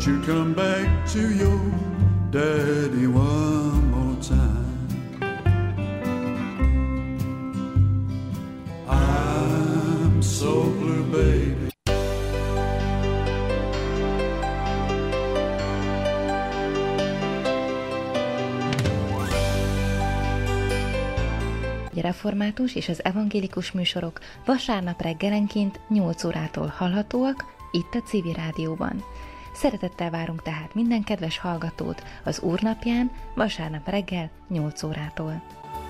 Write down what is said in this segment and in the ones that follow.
Won't you come back to your daddy one more time? I'm so blue, baby. A református és az evangélikus műsorok vasárnap reggelenként 8 órától hallhatóak itt a Civil Rádióban. Szeretettel várunk tehát minden kedves hallgatót az Úrnapján vasárnap reggel 8 órától.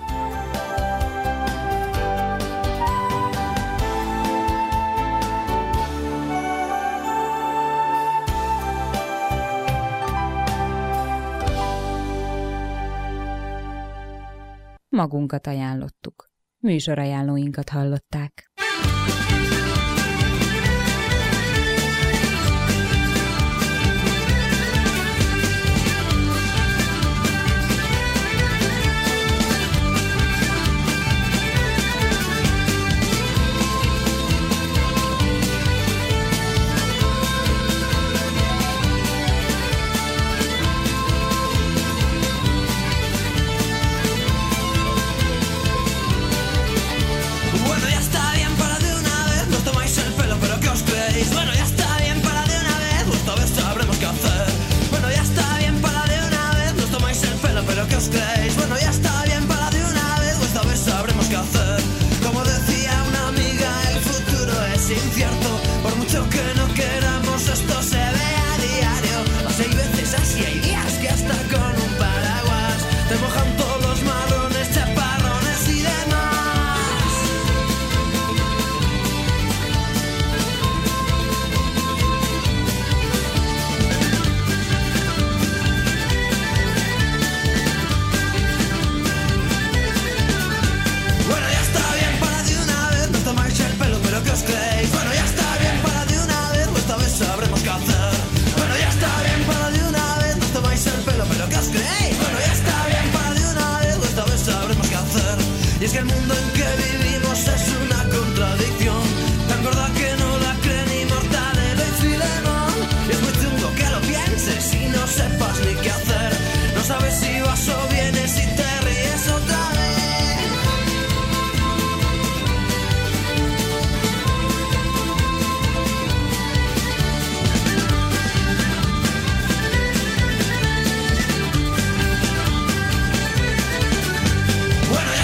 Magunkat ajánlottuk. Műsorajánlóinkat hallották. Bueno, ya está bien, para de una vez, o esta vez sabremos qué hacer. Como decía una amiga, el futuro es incierto, por mucho que no